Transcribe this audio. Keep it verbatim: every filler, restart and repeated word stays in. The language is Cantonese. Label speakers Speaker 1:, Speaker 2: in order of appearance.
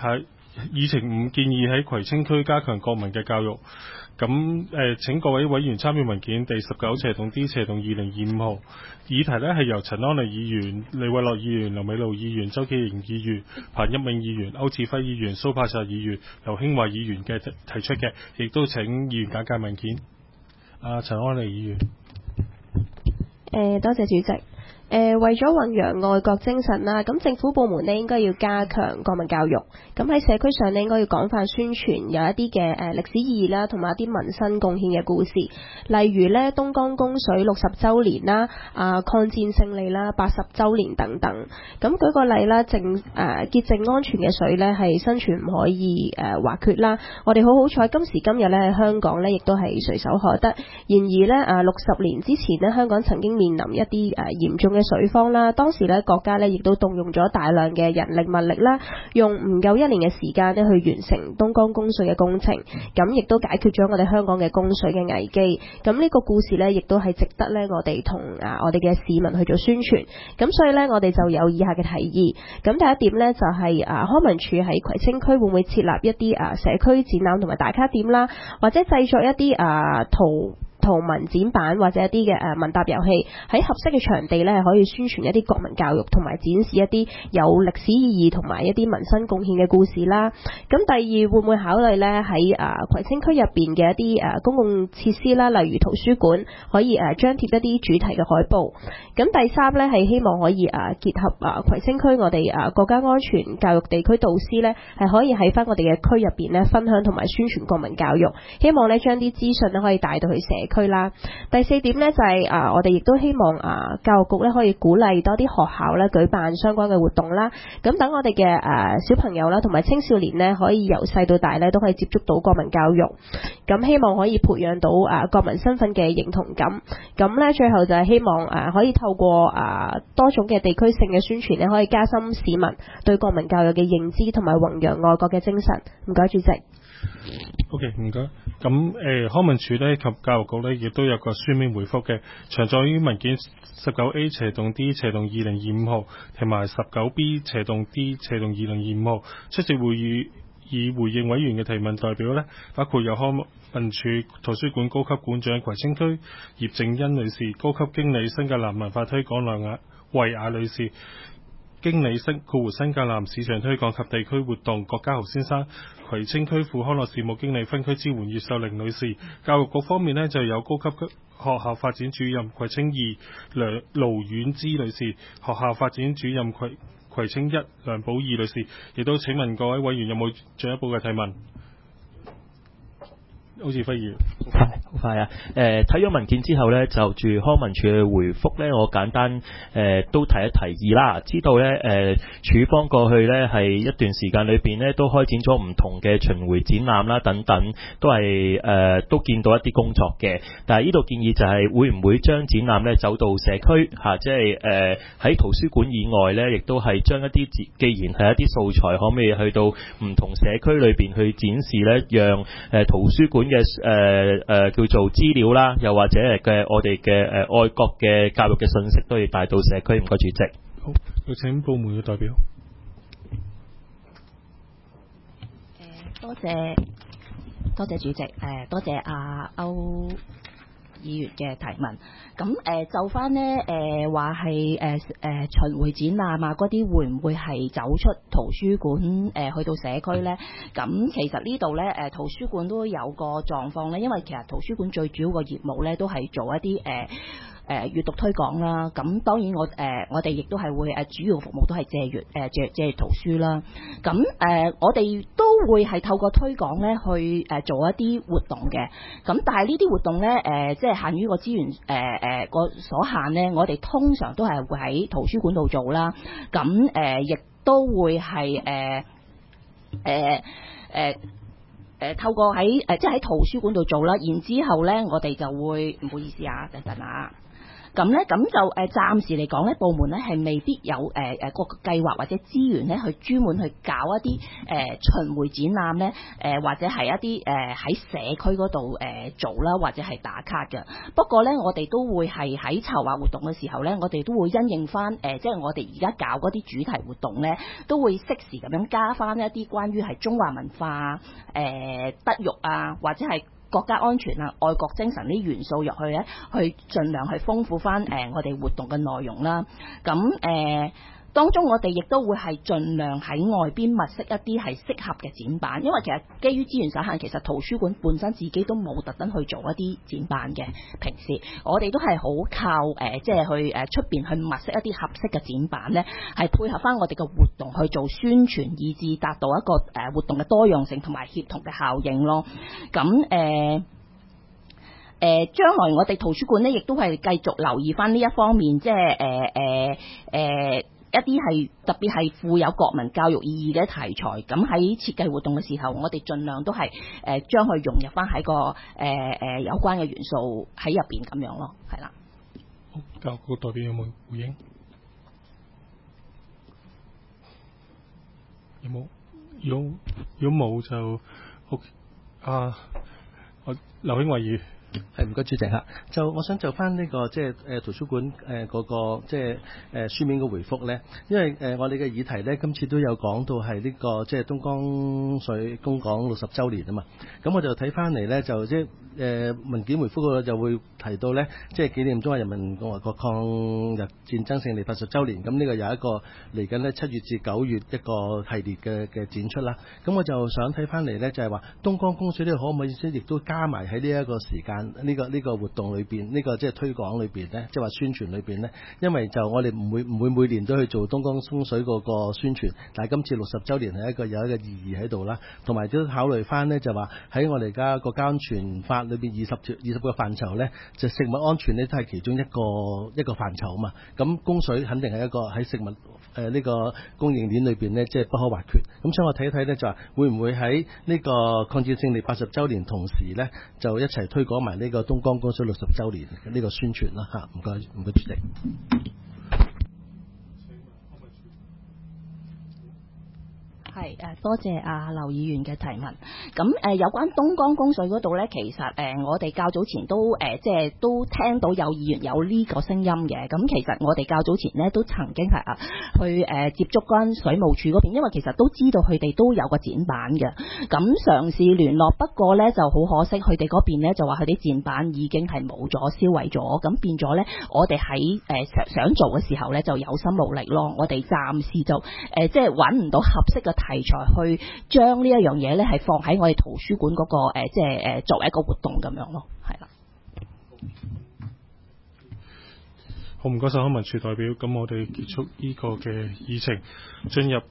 Speaker 1: 喺議程五建議喺葵青區加強國民嘅教育。咁誒、呃、請各位委員參與文件第十九斜洞 D 斜洞二零二五號，議題呢係由陳安麗議員、李慧樂議員、劉美露議員、周潔瑩議員、彭一鳴議員、歐志輝議員、蘇柏澤議員、劉興華議員嘅提出嘅，亦都請議員簡介文件。啊，陳安麗議員。
Speaker 2: 誒，多謝主席。誒、呃、為咗弘揚愛國精神啦，咁政府部門呢應該要加強國民教育。咁喺社區上呢應該要廣泛宣傳有一啲嘅誒歷史意義啦，同埋一啲民生貢獻嘅故事，例如呢東江供水六十週年啦、啊抗戰勝利啦、八十週年等等。咁舉個例啦，淨誒潔淨安全嘅水呢係生存唔可以誒、呃、或缺啦。我哋好好彩，今時今日呢喺香港呢亦都係隨手可得。然而呢，誒六十年之前呢，香港曾經面臨一啲誒嚴重嘅水荒啦，當時咧國家咧亦都動用咗大量嘅人力物力啦，用唔夠一年嘅時間咧去完成東江供水嘅工程，咁亦都解決咗我哋香港嘅供水嘅危機。咁呢個故事咧亦都係值得咧我哋同啊我哋嘅市民去做宣傳。咁所以咧我哋就有以下嘅提議。咁第一點咧就係、是、啊康文署喺葵青區會唔會設立一啲啊社區展覽同埋打卡點啦，或者製作一啲啊圖圖文展板或者一啲嘅誒問答遊戲，喺合適嘅場地咧係可以宣傳一啲國民教育同埋展示一啲有歷史意義同埋一啲民生貢獻嘅故事啦。咁第二，會唔會考慮咧喺誒葵青區入邊嘅一啲誒公共設施啦，例如圖書館可以誒張貼一啲主題嘅海報。咁第三咧係希望可以誒結合誒葵青區我哋誒國家安全教育地區導師咧係可以喺翻我哋嘅區入邊咧分享同埋宣傳國民教育，希望咧將啲資訊咧可以帶到去社區區啦。第四點呢，就係、是、啊，我哋亦都希望啊，教育局咧可以鼓勵多啲學校咧舉辦相關嘅活動啦。咁等我哋嘅誒小朋友啦，同埋青少年呢，可以由細到大咧都可以接觸到國民教育。咁希望可以培養到啊國民身份嘅認同感。咁呢，最後就係希望誒可以透過啊多種嘅地區性嘅宣傳咧，可以加深市民對國民教育嘅認知，同埋弘揚愛國嘅精神。唔該，主席。
Speaker 1: O.K. 唔該。咁誒、呃、康文署咧及教育局咧亦都有個書面回覆嘅，詳載於文件十九 A 斜洞 D 斜洞二零二五號同埋十九 B 斜洞 D 斜洞二零二五號。出席會議以回應委員嘅提問代表咧，包括有康文署圖書館高級館長葵青區葉靜欣女士、高級經理新界南文化推廣梁雅慧雅女士、經理新括弧新界南市場推廣及地區活動郭家豪先生、葵青區副康樂事務經理分區支援葉秀玲女士。教育局方面呢，就有高級學校發展主任葵青二梁盧婉芝女士、學校發展主任葵葵青一梁寶儀女士。亦都請問各位委員有冇進一步嘅提問？好似輝議
Speaker 3: 快好快啊！誒、呃，睇咗文件之後呢，就住康文署嘅回覆呢，我簡單誒、呃、都提一提議啦。知道呢，誒、呃，署方過去呢係一段時間裏邊呢，都開展咗唔同嘅巡迴展覽啦，等等，都係誒、呃、都見到一啲工作嘅。但係呢度建議就係會唔會將展覽呢走到社區嚇、啊，即係誒喺圖書館以外呢，亦都係將一啲既然係一啲素材，可唔可以去到唔同社區裏邊去展示呢？讓誒、呃、圖書館嘅誒誒叫做資料啦，又或者係嘅我哋嘅誒愛國嘅教育嘅信息都要帶到社區。唔該，主席。
Speaker 1: 好，有請部門嘅代表。
Speaker 4: 誒，多謝多謝主席，誒多謝阿歐議員嘅提問。咁誒、呃、就翻呢誒話係誒誒巡迴展覽啊嗰啲會唔會係走出圖書館誒、呃、去到社區呢？咁其實呢度呢，誒、呃、圖書館都有個狀況呢，因為其實圖書館最主要個業務呢都係做一啲誒。呃誒閱讀推廣啦，咁當然我誒、呃、我哋亦都係會誒主要服務都係借閱誒借借圖書啦。咁誒、呃、我哋都會係透過推廣咧去誒做一啲活動嘅。咁但係呢啲活動咧誒即係限於個資源誒誒個所限咧，我哋通常都係會喺圖書館度做啦。咁誒亦都會係誒誒誒誒透過喺誒即係喺圖書館度做啦。然之後咧，我哋就會唔好意思啊，等等啊。 咁咧咁就誒、呃、暫時嚟講咧，部門咧係未必有誒誒個計劃或者資源咧去專門去搞一啲誒、呃、巡迴展覽咧，誒、呃、或者係一啲誒喺社區嗰度誒做啦，或者係打卡嘅。不過咧，我哋都會係喺籌劃活動嘅時候咧，我哋都會因應翻誒、呃，即係我哋而家搞嗰啲主題活動咧，都會適時咁樣加翻一啲關於係中華文化、誒、呃、德育啊，或者係國家安全啊、愛國精神啲元素入去咧，去盡量去豐富翻誒、呃、我哋活動嘅內容啦。咁誒。呃當中我哋亦都會係盡量喺外邊物色一啲係適合嘅展板，因為其實基於資源有限，其實圖書館本身自己都冇特登去做一啲展板嘅。平時我哋都係好靠誒、呃，即係去誒出邊去物色一啲合適嘅展板咧，係配合翻我哋嘅活動去做宣傳，以至達到一個誒、呃、活動嘅多樣性同埋協同嘅效應咯。咁誒。呃誒，將來我哋圖書館咧，亦都係繼續留意翻呢一方面，即係誒誒誒一啲係特別係富有國民教育意義嘅題材。咁喺設計活動嘅時候，我哋盡量都係誒將佢融入翻喺個誒誒、呃、有關嘅元素喺入邊咁樣咯，係啦。
Speaker 1: 教育局代表有冇回應？有冇？如果如果冇就好啊，我劉興華議員。
Speaker 5: 係，唔該主席嚇，就我想就翻呢、這個即係誒圖書館誒嗰個即係誒書面嘅回覆咧，因為誒、呃、我哋嘅議題咧今次都有講到係呢、這個即係東江水供港六十週年啊嘛，咁我就睇翻嚟咧就即係誒文件回覆嗰度就會提到咧，即係紀念中華人民共和國抗日戰爭勝利八十週年，咁呢個有一個嚟緊咧七月至九月一個系列嘅嘅展出啦，咁我就想睇翻嚟咧就係話東江供水呢個可唔可以亦都加埋喺呢一個時間？呢、這個呢、這個活動裏邊，呢、這個即係推廣裏邊呢，即係話宣傳裏邊呢，因為就我哋唔會唔會每年都去做東江供水嗰個宣傳，但係今次六十週年係一個有一個意義喺度啦，同埋都考慮翻呢，就話喺我哋而家國家安全法裏邊二十條二十個範疇呢，就食物安全呢都係其中一個一個範疇啊嘛，咁供水肯定係一個喺食物誒呢、呃這個供應鏈裏邊呢，即係不可或缺。咁所以我睇一睇呢，就話會唔會喺呢個抗戰勝利八十週年同時呢，就一齊推廣埋呢個東江供水六十週年呢個宣傳啦嚇，唔該唔該主席。
Speaker 4: 係誒，多謝阿劉議員嘅提問。咁誒、呃，有關東江供水嗰度咧，其實誒、呃，我哋較早前都誒、呃，即係都聽到有議員有呢個聲音嘅。咁其實我哋較早前咧都曾經係啊，去誒、呃、接觸翻水務署嗰邊，因為其實都知道佢哋都有個展板嘅。咁嘗試聯絡，不過咧就好可惜，佢哋嗰邊咧就話佢啲展板已經係冇咗、銷毀咗。咁變咗咧，我哋喺誒想想做嘅時候咧，就有心無力咯。我哋暫時就誒、呃、即係揾唔到合適嘅題材去將呢一樣嘢咧，係放喺我哋圖書館嗰、那個誒、呃，即係誒、呃、作為一個活動咁樣咯，係啦。
Speaker 1: 好，唔該晒康文署代表，咁我哋結束呢個嘅議程，進入